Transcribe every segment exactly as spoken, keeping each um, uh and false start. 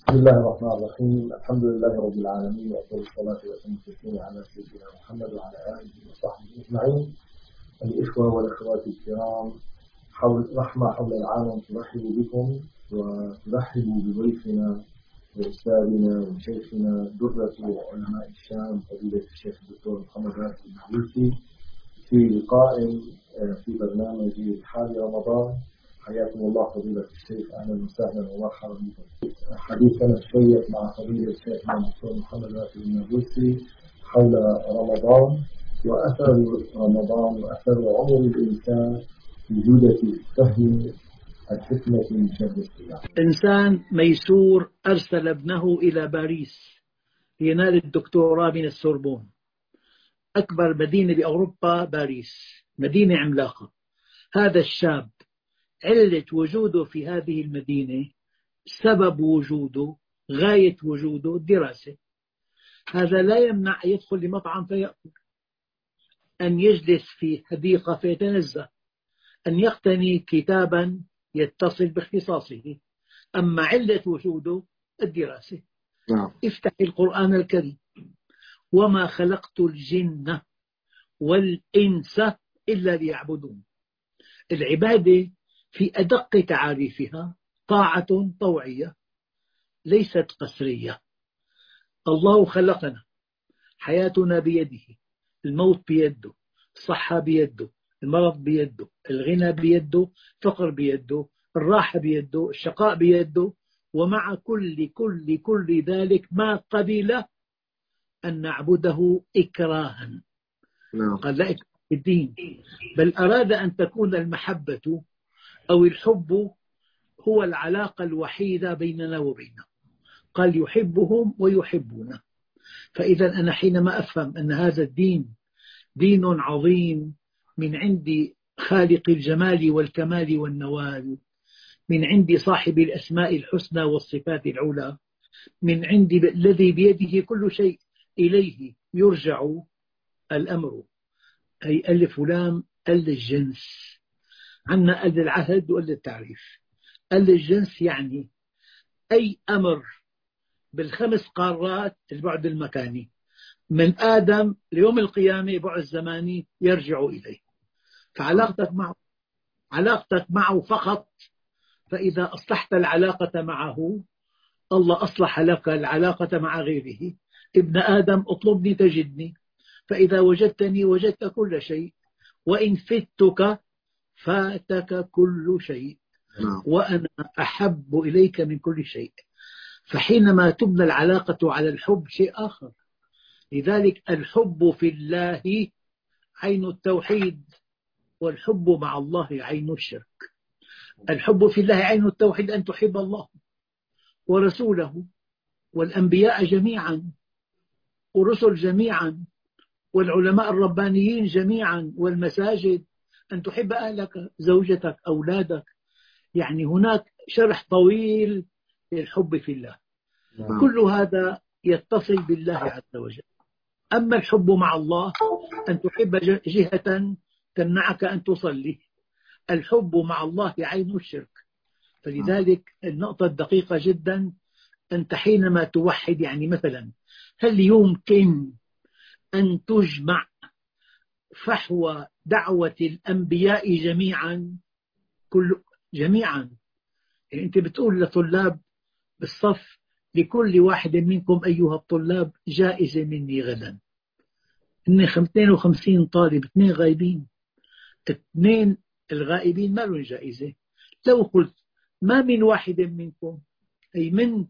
بسم الله الرحمن الرحيم. الحمد لله رب العالمين، وأفضل الصلاة والسلام على سيدنا محمد وعلى آله وصحبه أجمعين. الإخوة والأخوات الكرام، حول رحمة حول العالم ترحب بكم وترحب بضيفنا وأستاذنا وشيخنا درة علماء الشام فضيلة الشيخ الدكتور محمد راشد النابلسي في لقاء في برنامج حال رمضان. حياكم الله فضيلة الشيخ، أهلا وسهلا ومرحبا بكم. حديثنا الشيق مع فضيلة الشيخ الدكتور محمد راشد النابلسي حول رمضان وأثر رمضان وأثر عمر الإنسان في جودة فهم الحكمة من شر الصيام. إنسان ميسور أرسل ابنه إلى باريس لينال الدكتوراه من السوربون، أكبر مدينة بأوروبا باريس، مدينة عملاقة. هذا الشاب علة وجوده في هذه المدينة، سبب وجوده، غاية وجوده الدراسة. هذا لا يمنع أن يدخل لمطعم فيأكل، أن يجلس في حديقة فيتنزه، أن يقتني كتابا يتصل باختصاصه. أما علة وجوده الدراسة. نعم. افتح القرآن الكريم: وما خلقت الجن والإنس إلا ليعبدون. العبادة في أدق تعاريفها طاعة طوعية ليست قسرية. الله خلقنا، حياتنا بيده، الموت بيده، الصحة بيده، المرض بيده، الغنى بيده، الفقر بيده، الراحة بيده، الشقاء بيده. ومع كل كل كل ذلك ما قبل أن نعبده إكراها. نعم. قال لا إكراه في الدين، بل أراد أن تكون المحبة أو الحب هو العلاقة الوحيدة بيننا وبينه. قال يحبهم ويحبونه. فإذا أنا حينما أفهم أن هذا الدين دين عظيم من عند خالق الجمال والكمال والنوال، من عند صاحب الأسماء الحسنى والصفات العلى، من عند الذي بيده كل شيء إليه يرجع الأمر. أي ألف ولام ال الجنس، عنا ال العهد وال التعريف. ال الجنس يعني أي أمر بالخمس قارات البعد المكاني، من آدم ليوم القيامة بعد الزماني يرجع إليه. فعلاقتك معه علاقتك معه فقط. فإذا أصلحت العلاقة معه، الله أصلح لك العلاقة مع غيره. ابن آدم اطلبني تجدني، فإذا وجدتني وجدت كل شيء، وإن فتك فاتك كل شيء، وأنا أحب إليك من كل شيء. فحينما تبنى العلاقة على الحب شيء آخر. لذلك الحب في الله عين التوحيد، والحب مع الله عين الشرك. الحب في الله عين التوحيد، أن تحب الله ورسوله والأنبياء جميعا والرسل جميعا والعلماء الربانيين جميعا والمساجد، أن تحب أهلك، زوجتك، أولادك. يعني هناك شرح طويل للحب في الله. كل هذا يتصل بالله عز وجل. أما الحب مع الله أن تحب جهة تمنعك أن تصلي. الحب مع الله عين الشرك. فلذلك النقطة الدقيقة جدا، أنت حينما توحد، يعني مثلا هل يمكن أن تجمع فحوى دعوة الأنبياء جميعا كل جميعا؟ يعني أنت بتقول لطلاب بالصف: لكل واحد منكم أيها الطلاب جائزة مني غدا. إن اثنين وخمسين طالب، اثنين غايبين، اثنين الغائبين ما لهم جائزة. لو قلت ما من واحد منكم، أي من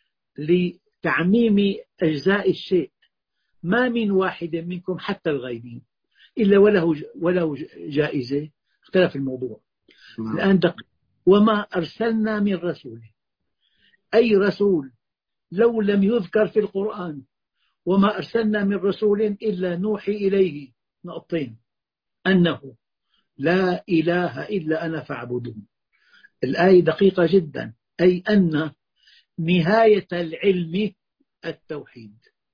لتعميم أجزاء الشيء، ما من واحد منكم حتى الغائبين إلا وله وله جائزة، اختلف الموضوع. الآن دقيق: وما أرسلنا من رسول، أي رسول لو لم يذكر في القرآن وما أرسلنا من رسول إلا نوحي إليه نقطتين: أنه لا إله إلا أنا فاعبدون. الآية دقيقة جدا، أي أن نهاية العلم التوحيد،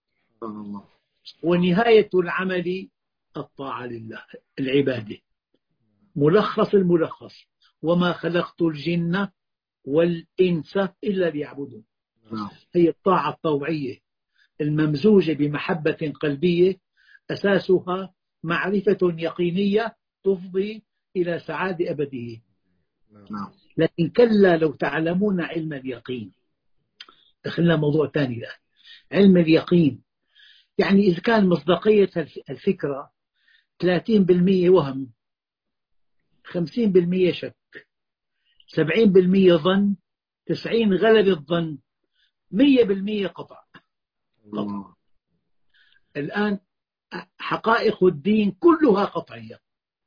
ونهاية العمل الطاعة لله، العبادة. ملخص الملخص: وما خلقت الجن والإنس إلا ليعبدون. هي الطاعة الطوعية الممزوجة بمحبة قلبية أساسها معرفة يقينية تفضي إلى سعادة أبدية. لكن كلا لو تعلمون علم اليقين. دخلنا موضوع ثاني الآن. علم اليقين يعني إذا كان مصداقية الفكرة ثلاثين بالمئة وهم، خمسين بالمئة شك، سبعين بالمئة ظن، تسعين غلب الظن، مية بالمئة قطع. قطع. الآن حقائق الدين كلها قطعية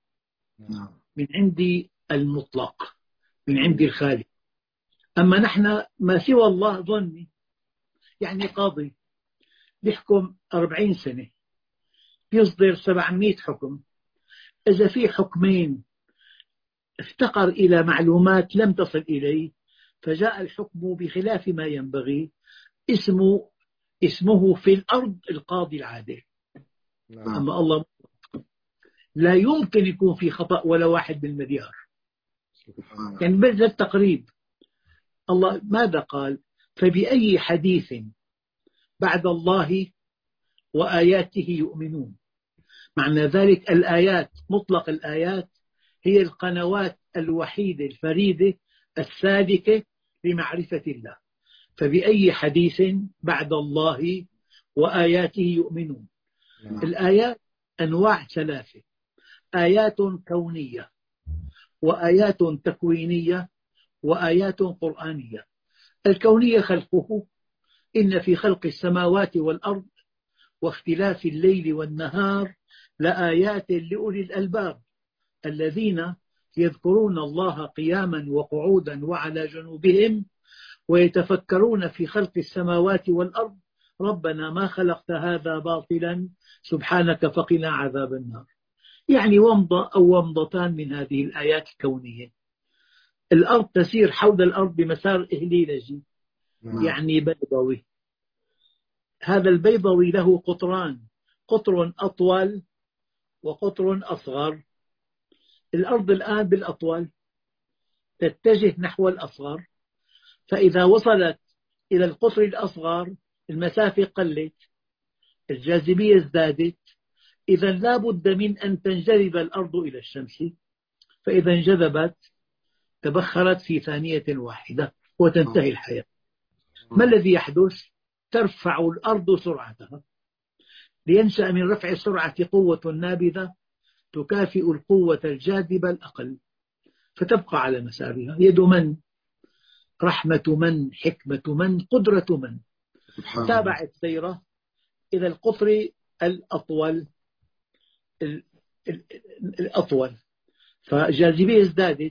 من عندي المطلق، من عندي الخالق. أما نحن ما سوى الله ظني. يعني قاضي بيحكم أربعين سنة يصدر سبعمئة حكم، إذا في حكمين افتقر إلى معلومات لم تصل إليه فجاء الحكم بخلاف ما ينبغي، اسمه اسمه في الأرض القاضي العادل. أما الله لا يمكن يكون في خطأ ولا واحد بالمليار. يعني بس للتقريب الله ماذا قال؟ فبأي حديث بعد الله وآياته يؤمنون. معنى ذلك الآيات، مطلق الآيات هي القنوات الوحيدة الفريدة السالكة لمعرفة الله. فبأي حديث بعد الله وآياته يؤمنون. الآيات أنواع ثلاثة: آيات كونية، وآيات تكوينية، وآيات قرآنية. الكونية خلقه، إن في خلق السماوات والأرض واختلاف الليل والنهار لآيات لأولي الألباب الذين يذكرون الله قياما وقعودا وعلى جنوبهم ويتفكرون في خلق السماوات والأرض ربنا ما خلقت هذا باطلا سبحانك فقنا عذاب النار. يعني ومضة أو ومضتان من هذه الآيات الكونية. الأرض تسير حول الأرض بمسار إهليلجي، يعني بيضوي. هذا البيضوي له قطران، قطر أطول وقطر أصغر. الأرض الآن بالأطول تتجه نحو الأصغر، فإذا وصلت إلى القطر الأصغر المسافة قلت، الجاذبية ازدادت، إذا لا بد من أن تنجذب الأرض إلى الشمس، فإذا انجذبت تبخرت في ثانية واحدة وتنتهي الحياة. ما الذي يحدث؟ ترفع الأرض سرعتها، لينشأ من رفع السرعة قوة نابذة تكافئ القوة الجاذبة الأقل، فتبقى على مسارها. يد من، رحمة من، حكمة من، قدرة من. تابعت سيرة إلى القطر الأطول الأطول فالجاذبية ازدادت،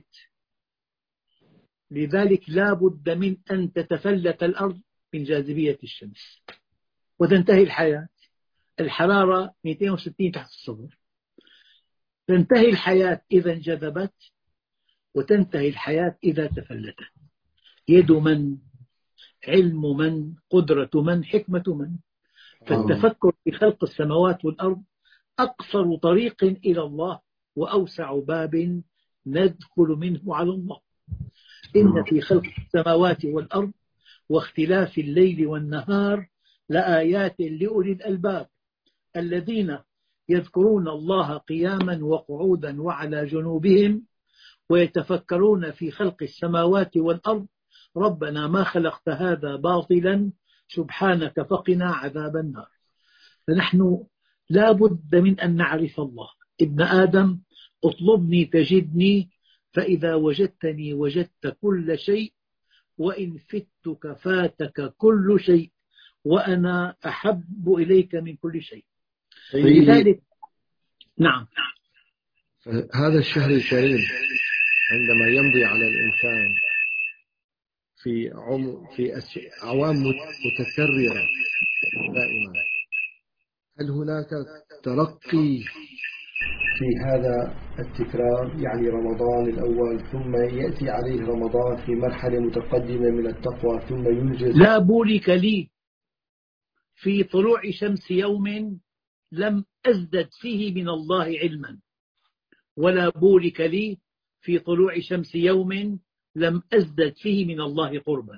لذلك لا بد من أن تتفلت الأرض من جاذبية الشمس وتنتهي الحياة. الحرارة مئتين وستين تحت الصفر. تنتهي الحياة إذا انجذبت، وتنتهي الحياة إذا تفلتت. يد من، علم من، قدرة من، حكمة من. فالتفكر في خلق السماوات والأرض أقصر طريق إلى الله وأوسع باب ندخل منه على الله. إن في خلق السماوات والأرض واختلاف الليل والنهار لآيات لأولي الألباب الذين يذكرون الله قياما وقعودا وعلى جنوبهم ويتفكرون في خلق السماوات والأرض ربنا ما خلقت هذا باطلا سبحانك فقنا عذاب النار. فنحن لا بد من أن نعرف الله. ابن آدم اطلبني تجدني، فإذا وجدتني وجدت كل شيء، وإن فتك فاتك كل شيء، وأنا أحب إليك من كل شيء. لذلك نعم. هذا الشهر الكريم عندما يمضي على الإنسان في عم في أعوام متكررة دائما، هل هناك ترقي في هذا التكرار؟ يعني رمضان الأول ثم يأتي عليه رمضان في مرحلة متقدمة من التقوى ثم ينجز. لا بورك لي في طلوع شمس يوم لم أزدد فيه من الله علما، ولا بورك لي في طلوع شمس يوم لم أزدد فيه من الله قربا.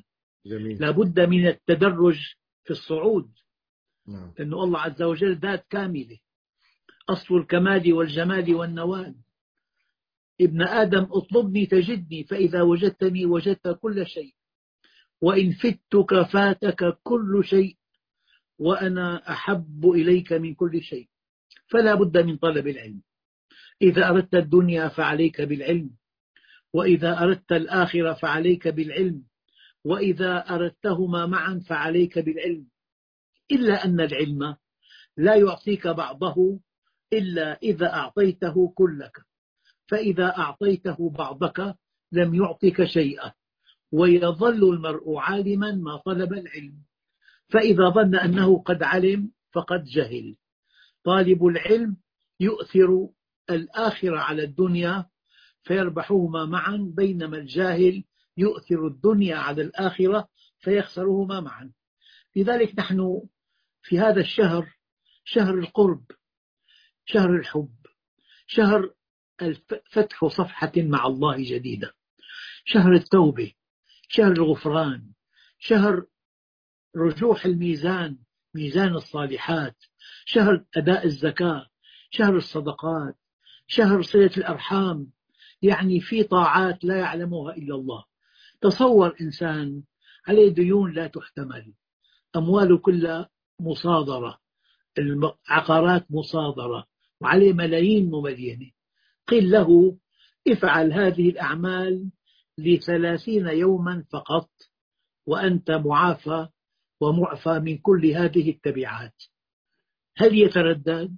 جميل. لابد من التدرج في الصعود. نعم. لأنه الله عز وجل ذات كاملة، أصل الكمال والجمال والنوال. ابن آدم اطلبني تجدني، فإذا وجدتني وجدت كل شيء، وإن فتك فاتك كل شيء، وأنا أحب إليك من كل شيء. فلا بد من طلب العلم. إذا أردت الدنيا فعليك بالعلم، وإذا أردت الآخرة فعليك بالعلم، وإذا أردتهما معا فعليك بالعلم. إلا أن العلم لا يعطيك بعضه إلا إذا أعطيته كلك، فإذا أعطيته بعضك لم يعطك شيئا، ويظل المرء عالما ما طلب العلم. فإذا ظن أنه قد علم فقد جهل. طالب العلم يؤثر الآخرة على الدنيا فيربحهما معا، بينما الجاهل يؤثر الدنيا على الآخرة فيخسرهما معا. لذلك نحن في هذا الشهر، شهر القرب، شهر الحب، شهر فتح صفحة مع الله جديدة، شهر التوبة، شهر الغفران، شهر رجوح الميزان، ميزان الصالحات، شهر أداء الزكاة، شهر الصدقات، شهر صلة الأرحام. يعني في طاعات لا يعلمها إلا الله. تصور إنسان عليه ديون لا تحتمل، أمواله كلها مصادرة، العقارات مصادرة، وعليه ملايين مملينة. قيل له افعل هذه الأعمال لثلاثين يوما فقط وأنت معافى ومعفى من كل هذه التبعات. هل يتردد؟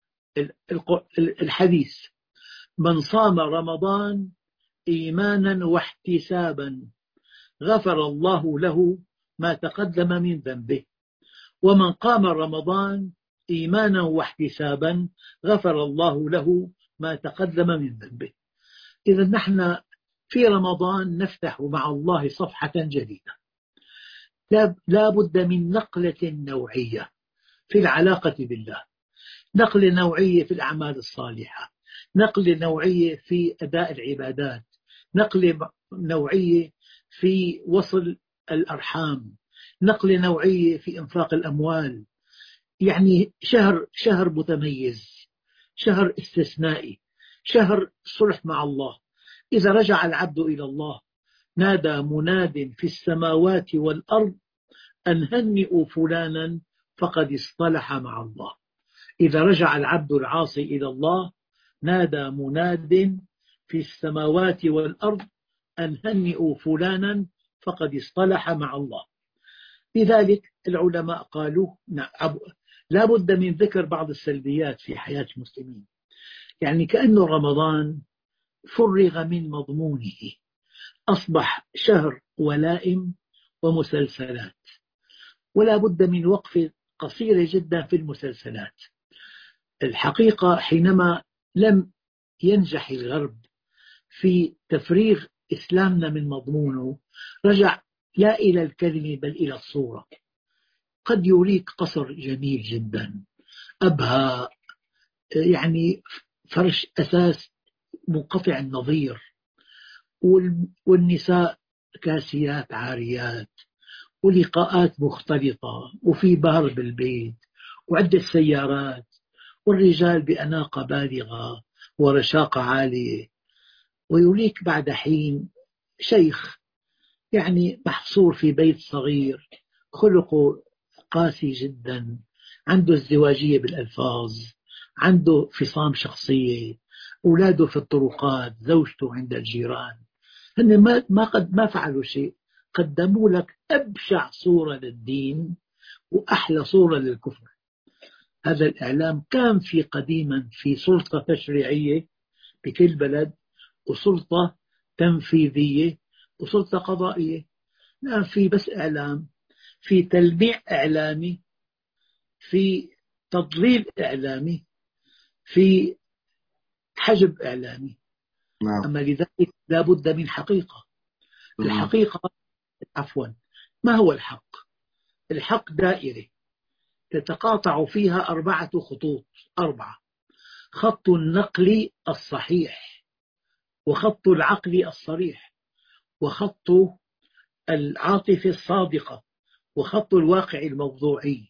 الحديث: من صام رمضان إيمانا واحتسابا غفر الله له ما تقدم من ذنبه، ومن قام رمضان إيمانا واحتسابا غفر الله له ما تقدم من ذنبه. إذا نحن في رمضان نفتح مع الله صفحة جديدة. لا بد من نقلة نوعية في العلاقة بالله، نقلة نوعية في الأعمال الصالحة، نقلة نوعية في أداء العبادات، نقلة نوعية في وصل الأرحام، نقلة نوعية في إنفاق الأموال. يعني شهر شهر متميز، شهر استثنائي، شهر صلح مع الله. إذا رجع العبد إلى الله نادى مناد في السماوات والأرض أن هنئوا فلانا فقد اصطلح مع الله. إذا رجع العبد العاصي إلى الله نادى مناد في السماوات والأرض أن هنئوا فلانا فقد اصطلح مع الله. لذلك العلماء قالوا لا بد من ذكر بعض السلبيات في حياة المسلمين. يعني كأن رمضان فرغ من مضمونه، أصبح شهر ولائم ومسلسلات، ولا بد من وقفة قصيرة جدا في المسلسلات. الحقيقة حينما لم ينجح الغرب في تفريغ إسلامنا من مضمونه رجع لا إلى الكلمة بل إلى الصورة. قد يريك قصر جميل جدا أبهى، يعني فرش أساس منقطع النظير، والنساء كاسيات عاريات، ولقاءات مختلطة، وفي بار بالبيت، وعدة سيارات، والرجال بأناقة بالغة ورشاقة عالية. ويليك بعد حين شيخ يعني محصور في بيت صغير، خلقه قاسي جدا، عنده ازدواجية بالألفاظ، عنده فصام شخصية، أولاده في الطرقات، زوجته عند الجيران. هن ما ما قد ما فعلوا شيء، قدموا لك أبشع صورة للدين وأحلى صورة للكفر. هذا الإعلام كان في قديما في سلطة تشريعية بكل بلد، وسلطة تنفيذية، وسلطة قضائية. الآن في بس إعلام، في تلميع إعلامي، في تضليل إعلامي، في حجب إعلامي. نعم. أما لذلك لا بد من حقيقة. الحقيقة عفوا ما هو الحق؟ الحق دائرة تتقاطع فيها أربعة خطوط، أربعة: خط النقل الصحيح، وخط العقل الصريح، وخط العاطفة الصادقة وخط الواقع الموضوعي.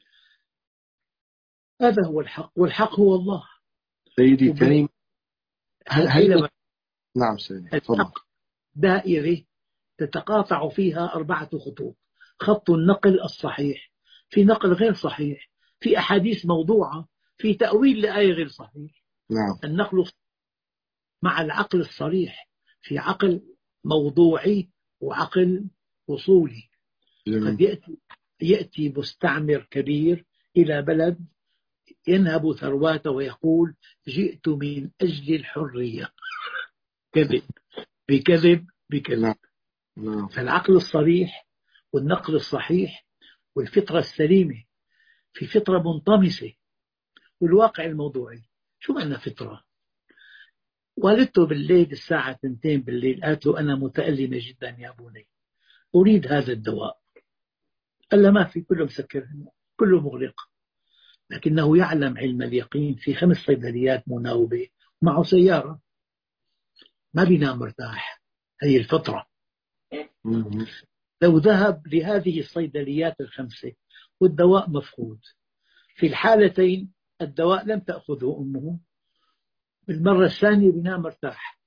هذا هو الحق، والحق هو الله. سيدي الكريم، هل هل نعم سيدي تفضل. الحق دائرة تتقاطع فيها أربعة خطوط: خط النقل الصحيح، في نقل غير صحيح، في أحاديث موضوعة، في تأويل لآية غير صحيح. نعم. النقل مع العقل الصريح، في عقل موضوعي وعقل وصولي. قد يأتي, يأتي مستعمر كبير إلى بلد ينهب ثرواته ويقول جئت من أجل الحرية. كذب بكذب بكذب. نعم. فالعقل الصريح والنقل الصحيح والفطرة السليمة، في فطرة منطمسة، والواقع الموضوعي. شو معنى فطرة؟ والدته بالليل الساعة اثنتين بالليل قالت له أنا متألمة جدا يا بني، أريد هذا الدواء. قال له ما في، كله مسكر، كله مغلق. لكنه يعلم علم اليقين، في خمس صيدليات مناوبة معه سيارة، ما بينام مرتاح. هي الفطرة. لو ذهب لهذه الصيدليات الخمسة والدواء مفقود، في الحالتين الدواء لم تأخذه أمه، بالمرة الثانية بينام مرتاح.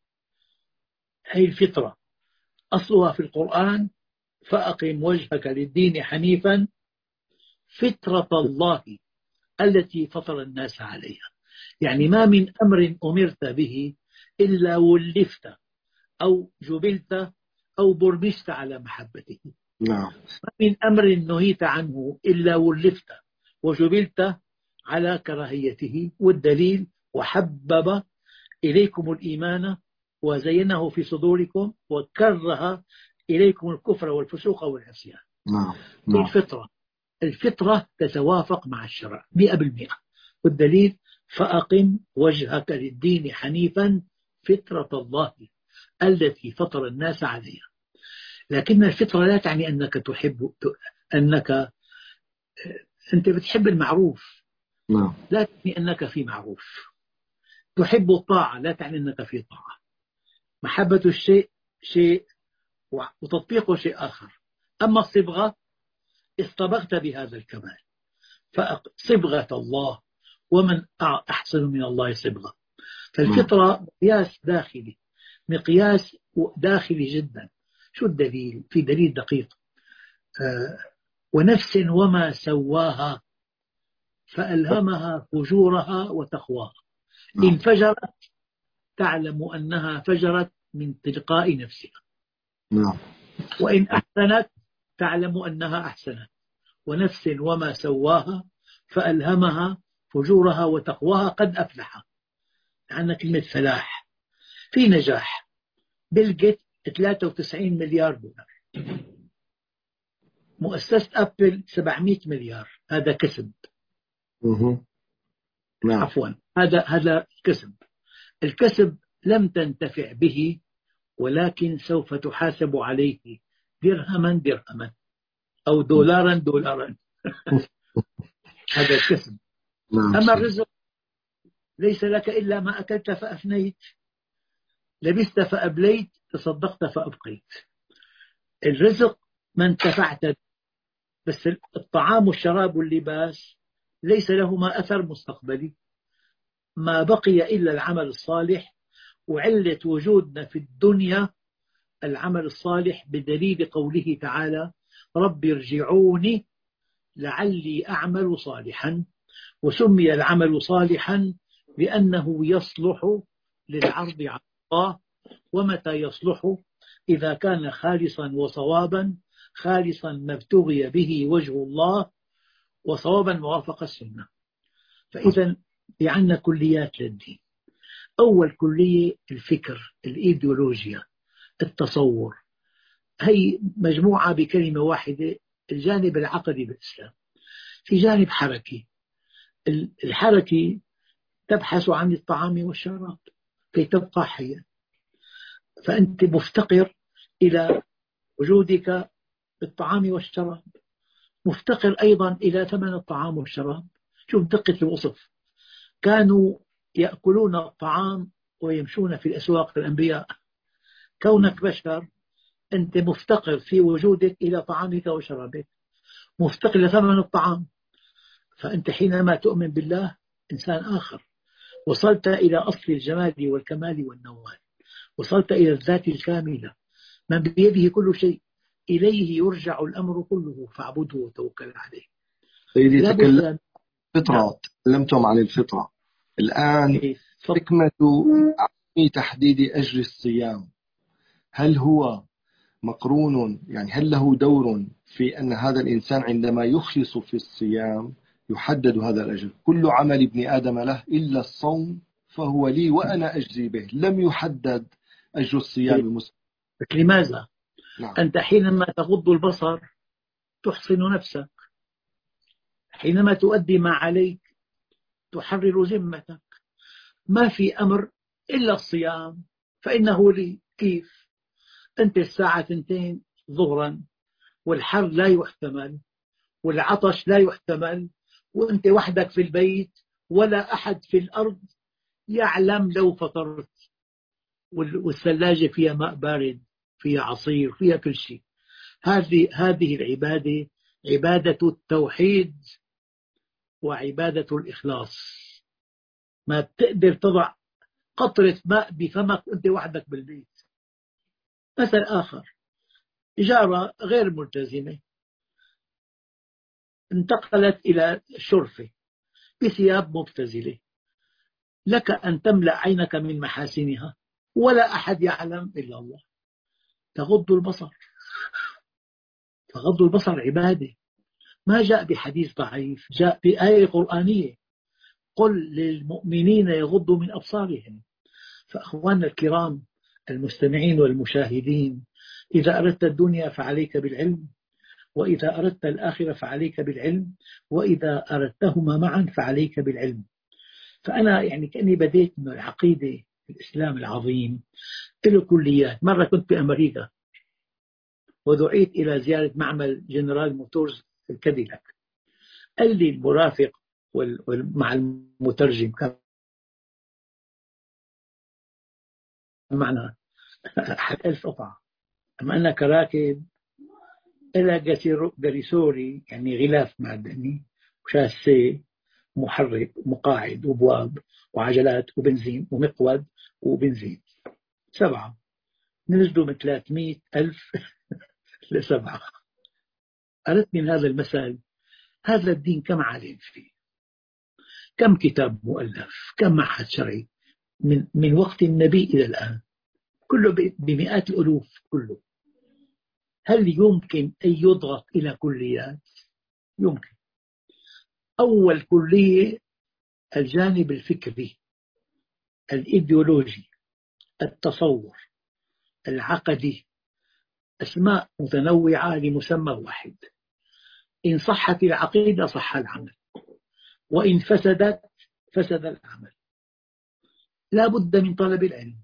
هي الفطرة، أصلها في القرآن: فأقم وجهك للدين حنيفا فطرة الله التي فطر الناس عليها. يعني ما من أمر أمرت به إلا ولفت أو جبلت أو برمجت على محبته. نعم. ما من أمر نهيت عنه إلا ولفت وجبلت على كراهيته. والدليل: وحبب إليكم الإيمان وزينه في صدوركم وكره إليكم الكفر والفسوق والعصيان. نعم. نعم. الفطرة الفطرة تتوافق مع الشرع مئة بالمئة. والدليل: فأقم وجهك للدين حنيفا فطرة الله التي فطر الناس عليها. لكن الفطرة لا تعني أنك تحب أنك أنت بتحب المعروف، نعم. لا تعني أنك في معروف. تحب الطاعة لا تعني أنك في طاعة. محبة الشيء شيء وتطبيقه شيء آخر. أما الصبغة، اصطبغت بهذا الكمال. فصبغة الله، ومن أحسن من الله صبغة. فالفطرة مقياس داخلي، مقياس داخلي جدا. شو الدليل؟ في دليل دقيق: آه ونفس وما سواها فألهمها فجورها وتقواها. إن فجرت تعلم أنها فجرت من تلقاء نفسها، وإن أحسنت تعلم أنها أحسنت. ونفس وما سواها فألهمها فجورها وتقواها. قد أفلح، عندنا كلمة فلاح. في نجاح. بيل جيت ثلاثة وتسعين مليار دولار، مؤسسة أبل سبعمئة مليار. هذا كسب. نعم. عفوا، هذا هذا كسب. الكسب لم تنتفع به، ولكن سوف تحاسب عليه درهما درهما أو دولارا دولارا. هذا الكسب. أما الرزق ليس لك إلا ما أكلت فأفنيت، لبست فأبليت، تصدقت فأبقيت. الرزق ما انتفعت، بس الطعام والشراب واللباس ليس لهما أثر مستقبلي. ما بقي إلا العمل الصالح، وعلة وجودنا في الدنيا العمل الصالح، بدليل قوله تعالى: رب ارجعوني لعلي أعمل صالحا. وسمي العمل صالحا لأنه يصلح للعرض على الله. ومتى يصلح؟ إذا كان خالصا وصوابا، خالصا ما ابتغي به وجه الله، وصوابا موافق السنة. فإذا في عندنا كليات للدين. أول كلية الفكر، الإيديولوجيا، التصور. هي مجموعة بكلمة واحدة: الجانب العقدي بالإسلام. في جانب حركي. الحركي تبحث عن الطعام والشراب كي تبقى حيا، فأنت مفتقر إلى وجودك بالطعام والشراب، مفتقر أيضا إلى ثمن الطعام والشراب. شوف دقة الوصف: كانوا يأكلون الطعام ويمشون في الأسواق الأنبياء. كونك بشر أنت مفتقر في وجودك إلى طعامك وشرابك، مفتقر لثمن الطعام. فأنت حينما تؤمن بالله إنسان آخر، وصلت إلى أصل الجمال والكمال والنوال، وصلت إلى الذات الكاملة من بيده كل شيء، إليه يرجع الأمر كله فاعبده وتوكل عليه. سيدي لا تكلم بد. فطرة، تكلمتم عن الفطرة. الآن إيه. حكمة عدم تحديد أجر الصيام، هل هو مقرون، يعني هل له دور في أن هذا الإنسان عندما يخلص في الصيام يحدد هذا الأجر؟ كل عمل ابن آدم له إلا الصوم فهو لي وأنا أجزي به، لم يحدد أجر الصيام المسلم. لماذا؟ نعم. أنت حينما تغض البصر تحصن نفسك، حينما تؤدي ما عليك تحرر ذمتك. ما في أمر إلا الصيام فإنه لي. كيف؟ أنت الساعة اثنتين ظهرا والحر لا يحتمل والعطش لا يحتمل، وأنت وحدك في البيت ولا أحد في الأرض يعلم لو فطرت، والثلاجة فيها ماء بارد، فيها عصير، فيها كل شيء. هذه هذه العبادة عبادة التوحيد وعبادة الإخلاص. ما بتقدر تضع قطرة ماء بفمك وأنت وحدك بالبيت. مثل آخر، جارة غير ملتزمة انتقلت إلى شرفة بثياب مبتذلة، لك أن تملأ عينك من محاسنها ولا أحد يعلم إلا الله. تغض البصر. تغض البصر عبادة، ما جاء بحديث ضعيف، جاء بآية قرآنية: قل للمؤمنين يغضوا من أبصارهم. فأخواننا الكرام المستمعين والمشاهدين، إذا أردت الدنيا فعليك بالعلم، وإذا أردت الآخرة فعليك بالعلم، وإذا أردتهما معا فعليك بالعلم. فأنا يعني كأني بديت من العقيدة الإسلام العظيم له كليات. مرة كنت بأمريكا ودعيت إلى زيارة معمل جنرال موتورز الكاديلاك. قال لي المرافق مع المترجم، كان معنا أحد ألف قطعة، أما أنك راكب إلى جريسوري يعني غلاف معدني وشاسيه محرك مقاعد وبواب وعجلات وبنزين ومقود وبنزين، سبعة نزلوا من ثلاثمئة ألف لسبعة. أردت من هذا المثل هذا الدين كم عالم فيه، كم كتاب مؤلف، كم معهد شرعي من, من وقت النبي إلى الآن، كله بمئات الألوف كله. هل يمكن أن يضغط إلى كليات؟ يمكن. أول كلية الجانب الفكري الإيديولوجي التصور العقدي، أسماء متنوعة لمسمى واحد. إن صحت العقيدة صح العمل، وإن فسدت فسد العمل. لا بد من طلب العلم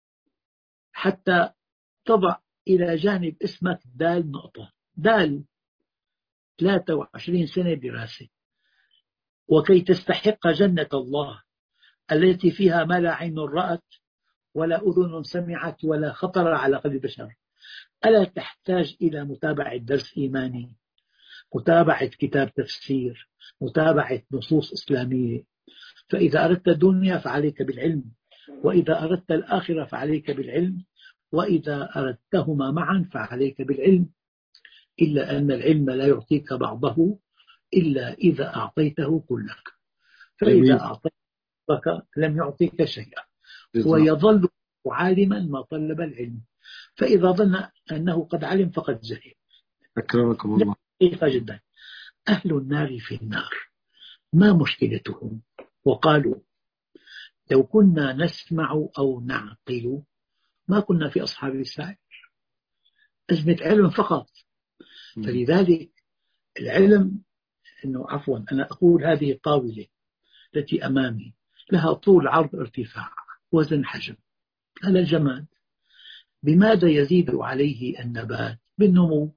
حتى تضع إلى جانب اسمك دال نقطة، دال ثلاثة وعشرين سنة دراسة، وكي تستحق جنة الله التي فيها ما لا عين رأت ولا أذن سمعت ولا خطر على قلب بشر. ألا تحتاج إلى متابعة درس إيماني، متابعة كتاب تفسير، متابعة نصوص إسلامية؟ فإذا أردت الدنيا فعليك بالعلم، وإذا أردت الآخرة فعليك بالعلم، وإذا أردتهما معا فعليك بالعلم. إلا أن العلم لا يعطيك بعضه إلا إذا أعطيته كلك، فإذا أعطيتك لم يعطيك شيئا، ويظل عالما ما طلب العلم، فإذا ظن أنه قد علم فقد جهل. أكرمكم الله. دقيقة جدا. أهل النار في النار ما مشكلتهم؟ وقالوا لو كنا نسمع أو نعقل ما كنا في أصحاب السعير. أزمة علم فقط. فلذلك العلم أنه عفوا أنا أقول هذه الطاولة التي أمامي لها طول عرض ارتفاع وزن حجم. هذا الجماد بماذا يزيد عليه النبات؟ بالنمو.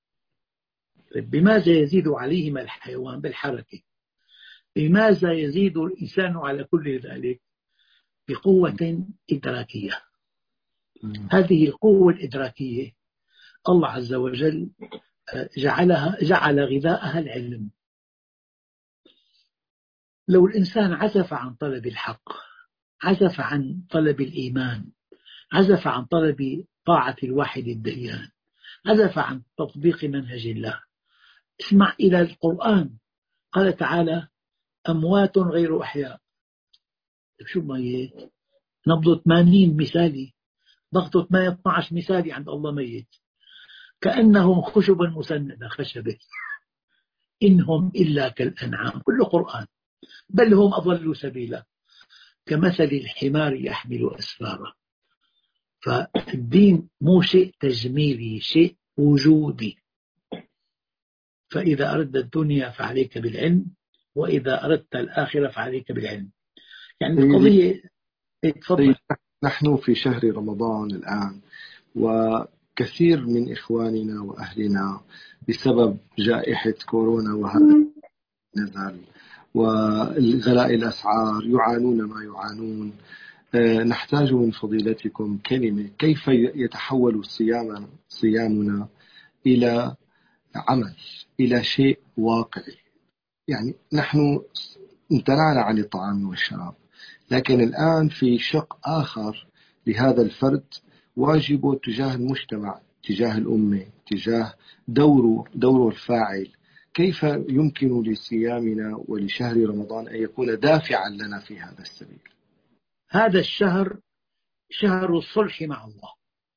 بماذا يزيد عليهما الحيوان؟ بالحركة. بماذا يزيد الإنسان على كل ذلك؟ بقوة إدراكية. هذه القوة الإدراكية الله عز وجل جعلها جعل غذاءها العلم. لو الإنسان عزف عن طلب الحق، عزف عن طلب الإيمان، عزف عن طلب طاعة الواحد الديان، عزف عن تطبيق منهج الله. اسمع إلى القرآن، قال تعالى: أموات غير أحياء. شو ميت؟ نبض ثمانين مثالي، ضغط ثمانية عشر مثالي عند الله ميت. كأنهم خشب مسندة، خشبة، إنهم إلا كالأنعام، كله قرآن، بل هم أضلوا سبيلا، كمثل الحمار يحمل أسفارا. فالدين مو شيء تجميلي، شيء وجودي. فإذا أردت الدنيا فعليك بالعلم، وإذا أردت الآخرة فعليك بالعلم. يعني القضية. تفضل. نحن في شهر رمضان الآن، وكثير من إخواننا وأهلنا بسبب جائحة كورونا وهذا نزل وغلاء الأسعار يعانون ما يعانون. نحتاج من فضيلتكم كلمة كيف يتحول صيامنا, صيامنا إلى عمل، إلى شيء واقعي. يعني نحن امتنعنا عن الطعام والشراب، لكن الآن في شق آخر لهذا الفرد، واجبه تجاه المجتمع، تجاه الأمة، تجاه دوره دوره الفاعل. كيف يمكن لصيامنا ولشهر رمضان أن يكون دافعا لنا في هذا السبيل؟ هذا الشهر شهر الصلح مع الله،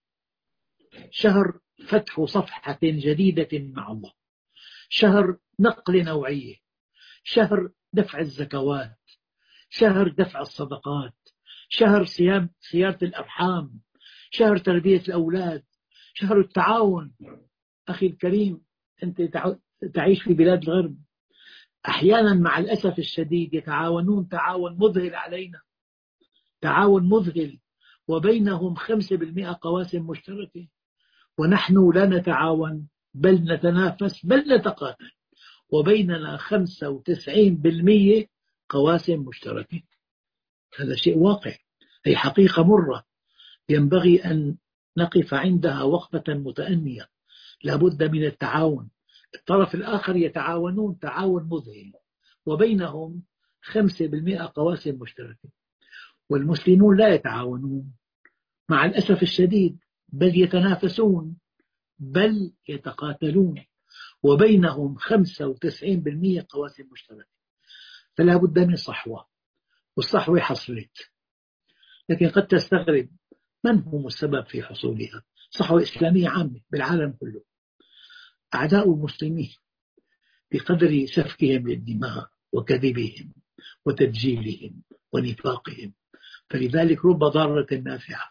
شهر فتح صفحة جديدة مع الله، شهر نقل نوعية، شهر دفع الزكوات، شهر دفع الصدقات، شهر صيام صيانة الأرحام، شهر تربية الأولاد، شهر التعاون. أخي الكريم، أنت تعيش في بلاد الغرب، أحيانا مع الأسف الشديد يتعاونون تعاون مذهل علينا، تعاون مذهل، وبينهم خمسة بالمئة قواسم مشتركة، ونحن لا نتعاون بل نتنافس بل نتقاتل، وبيننا خمسة وتسعين بالمئة قواسم مشتركة. هذا شيء واقع، هي حقيقة مرة ينبغي أن نقف عندها وقفة متأنية. لابد من التعاون. الطرف الآخر يتعاونون تعاون مذهل، وبينهم خمسة بالمئة قواسم مشتركة، والمسلمون لا يتعاونون مع الأسف الشديد، بل يتنافسون بل يتقاتلون، وبينهم خمسة وتسعين بالمئة قواسم مشتركة. فلا بد من صحوة، والصحوة حصلت، لكن قد تستغرب من هم السبب في حصولها. صحوة إسلامية عامة بالعالم كله. أعداء المسلمين بقدر سفكهم للدماء وكذبهم وتدجيلهم ونفاقهم، فلذلك رب ضارة نافعة،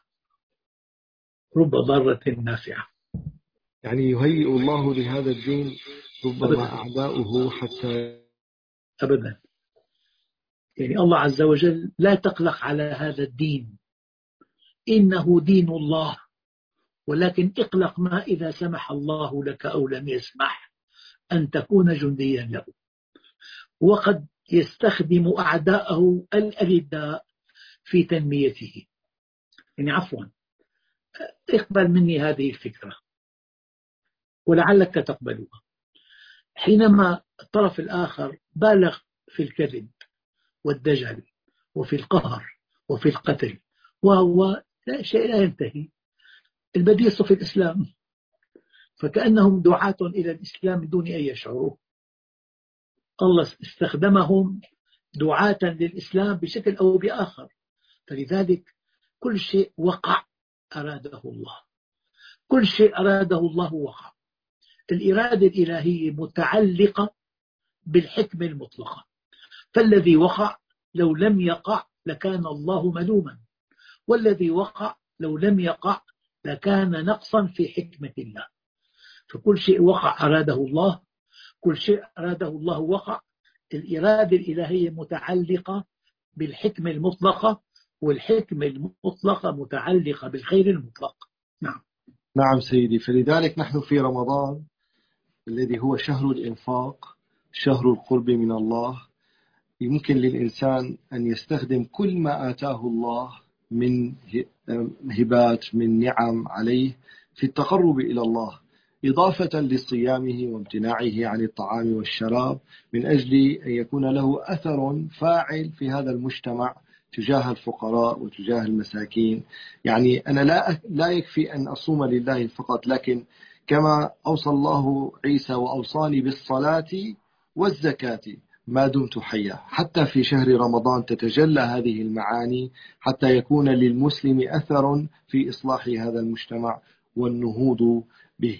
رب ضارة نافعة. يعني يهيئ الله لهذا الدين ربما أبداً. أعداؤه حتى أبدا. يعني الله عز وجل: لا تقلق على هذا الدين، إنه دين الله، ولكن اقلق ما إذا سمح الله لك أو لم يسمح أن تكون جنديا له. وقد يستخدم أعداءه الألداء في تنميته. يعني عفوا، اقبل مني هذه الفكرة ولعلك تقبلها. حينما الطرف الآخر بالغ في الكذب والدجل وفي القهر وفي القتل، وهو لا شيء لا ينتهي، البديل صف الإسلام، فكأنهم دعاة إلى الإسلام دون أن يشعروا. الله استخدمهم دعاة للإسلام بشكل أو بآخر. فلذلك كل شيء وقع أراده الله، كل شيء أراده الله وقع. الإرادة الإلهية متعلقة بالحكمة المطلقة، فالذي وقع لو لم يقع لكان الله ملوما، والذي وقع لو لم يقع لكان نقصا في حكمة الله. فكل شيء وقع أراده الله، كل شيء أراده الله وقع. الإرادة الإلهية متعلقة بالحكمة المطلقة، والحكمة المطلقة متعلقة بالخير المطلق. نعم نعم سيدي. فلذلك نحن في رمضان الذي هو شهر الإنفاق، شهر القرب من الله، يمكن للإنسان أن يستخدم كل ما آتاه الله من هبات، من نعم عليه في التقرب إلى الله. إضافة لصيامه وامتناعه عن الطعام والشراب من أجل أن يكون له أثر فاعل في هذا المجتمع تجاه الفقراء وتجاه المساكين. يعني أنا لا لا يكفي أن أصوم لله فقط، لكن كما أوصى الله عيسى وأوصاني بالصلاة والزكاة ما دمت حيا، حتى في شهر رمضان تتجلى هذه المعاني حتى يكون للمسلم أثر في إصلاح هذا المجتمع والنهوض به.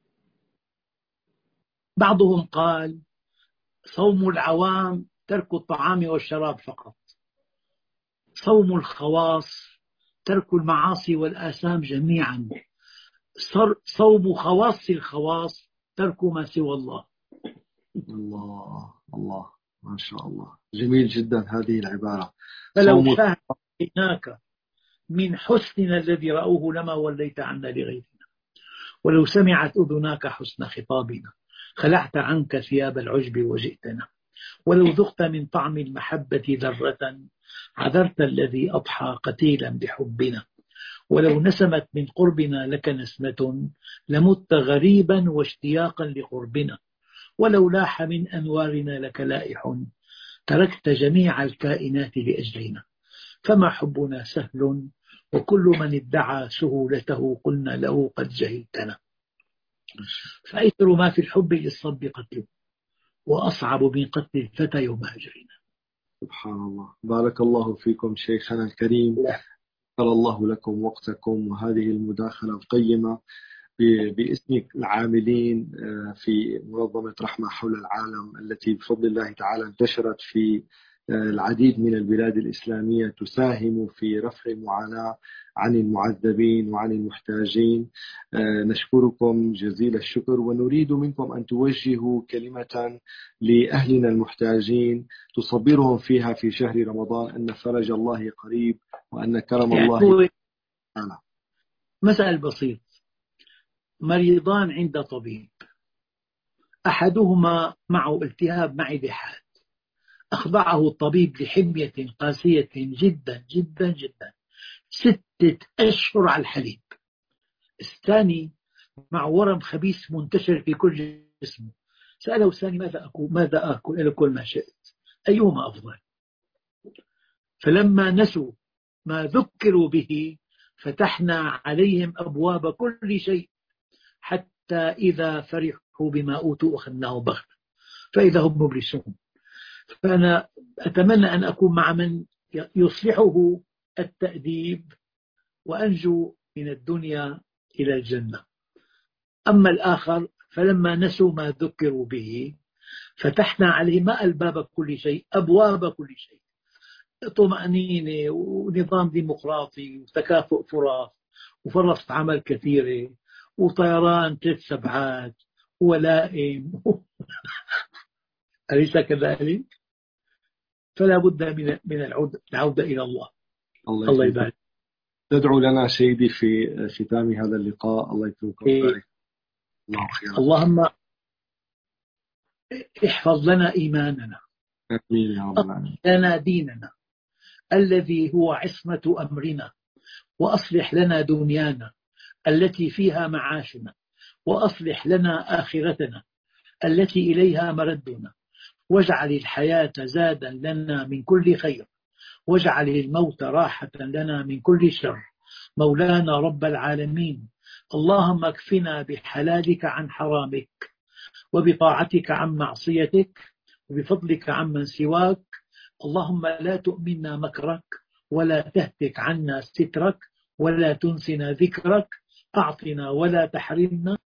بعضهم قال صوم العوام ترك الطعام والشراب فقط، صوم الخواص ترك المعاصي والآثام جميعا، صوم خواص الخواص ترك ما سوى الله. الله الله ما شاء الله، جميل جدا هذه العبارة. فلو صوم شاهد عيناك من حسننا الذي رأوه لما وليت عنا لغيرنا، ولو سمعت أذناك حسن خطابنا خلعت عنك ثياب العجب وجئتنا، ولو ذقت من طعم المحبة ذرة عذرت الذي أضحى قتيلا بحبنا، ولو نسمت من قربنا لك نسمة لمت غريبا واشتياقا لقربنا، ولو لاح من أنوارنا لك لائح تركت جميع الكائنات لأجلنا، فما حبنا سهل وكل من ادعى سهولته قلنا له قد جهلتنا، فأيسر ما في الحب للصب قتله وأصعب من قتل الفتى يوم هجرنا. سبحان الله، بارك الله فيكم شيخنا الكريم، شكر الله لكم وقتكم وهذه المداخلة القيمة باسم العاملين في منظمة رحمة حول العالم التي بفضل الله تعالى انتشرت في العديد من البلاد الإسلامية تساهم في رفع المعاناة عن المعذبين وعن المحتاجين. نشكركم جزيل الشكر، ونريد منكم أن توجهوا كلمة لأهلنا المحتاجين تصبرهم فيها في شهر رمضان أن فرج الله قريب وأن كرم الله تعالى. مسألة بسيط، مريضان عند طبيب، أحدهما معه التهاب معدة حاد، أخضعه الطبيب لحمية قاسية جدا جدا جدا ستة أشهر على الحليب. الثاني مع ورم خبيث منتشر في كل جسمه، سأله الثاني ماذا أكل ماذا أكل قال كل ما شئت، أيهما أفضل؟ فلما نسوا ما ذكروا به فتحنا عليهم أبواب كل شيء حتى إذا فرحوا بما أوتوا أخذناه بغتة فإذا هم مبلسون. فأنا أتمنى أن أكون مع من يصلحه التأديب وأنجو من الدنيا إلى الجنة. أما الآخر فلما نسوا ما ذكروا به فتحنا عليهم أبواب كل شيء أبواب كل شيء، طمأنينة ونظام ديمقراطي وتكافؤ فرص وفرص عمل كثيرة وطيران ثلاث سبعات ولائم أليس كذلك؟ فلا بد من من العودة, العودة إلى الله. الله, الله يبارك. تدعو لنا سيدي في ختام هذا اللقاء. الله يكرمكم ويبارك. الله خير. اللهم احفظ لنا إيماننا، آمين يا رب العالمين. لنا ديننا الذي هو عصمة أمرنا، وأصلح لنا دنيانا التي فيها معاشنا، وأصلح لنا آخرتنا التي إليها مردنا، واجعل الحياة زادا لنا من كل خير، واجعل الموت راحة لنا من كل شر. مولانا رب العالمين، اللهم اكفنا بحلالك عن حرامك، وبطاعتك عن معصيتك، وبفضلك عمن سواك. اللهم لا تؤمنا مكرك، ولا تهتك عنا سترك، ولا تنسنا ذكرك. أعطنا ولا تحرمنا.